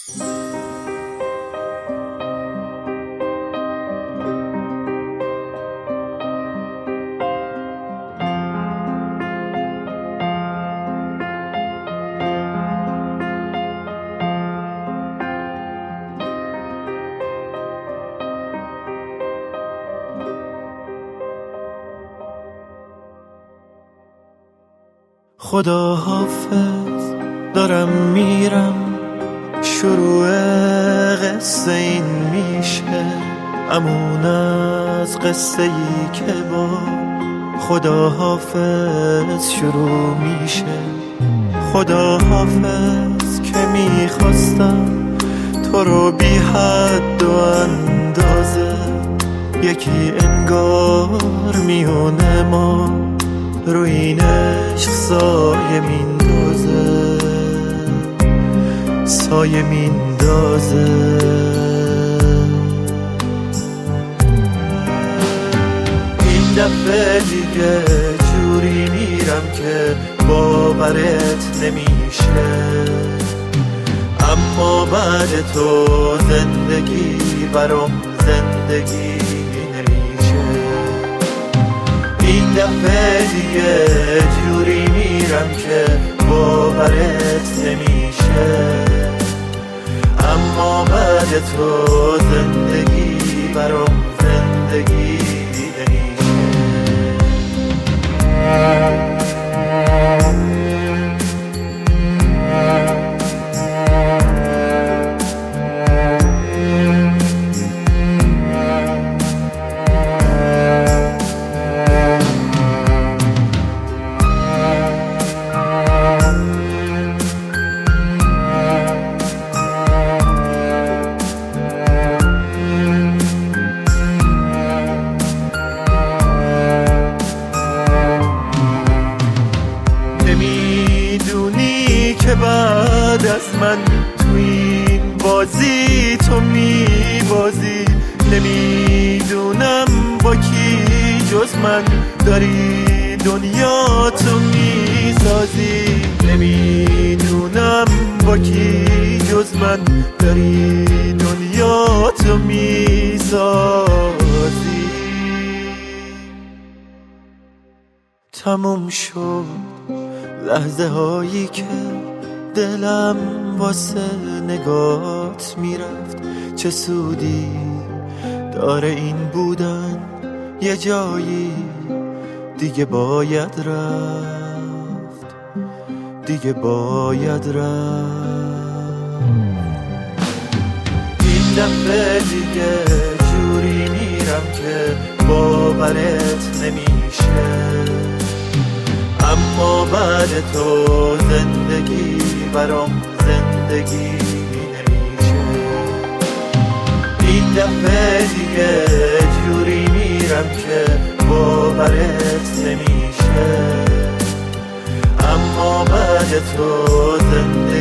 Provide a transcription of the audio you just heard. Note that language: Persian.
خدا حافظ، دارم میرم، شروع قصه این میشه، امون از قصه ای که با خدا حافظ شروع میشه. خدا حافظ که میخواستم تو رو بی حد و اندازه، یکی انگار میونه ما رو این عشق سایه میندازه، سایه میندازه. این دفعه دیگه جوری میرم که باورت نمیشه، اما بعد تو زندگی برام زندگی نمیشه. این دفعه دیگه جوری میرم که باورت نمیشه، اما بعد تو زندگی برام زندگی نمیشه. نمیدونی که بعد از من تو این بازی تو میبازی، نمیدونم با کی جز من داری دنیا تو میسازی، نمیدونم با کی جز من داری دنیا تو میسازی. تموم شد لحظه هایی که دلم واسه نگات میرفت، چه سودی داره این بودن، یه جایی دیگه باید رفت، دیگه باید رفت. این دفعه دیگه جوری میرم که باورت نمیشه، اما بعد تو زندگی برام زندگی نمیشه. این دفعه دیگه جوری میرم که باورت نمیشه، اما بعد تو زندگی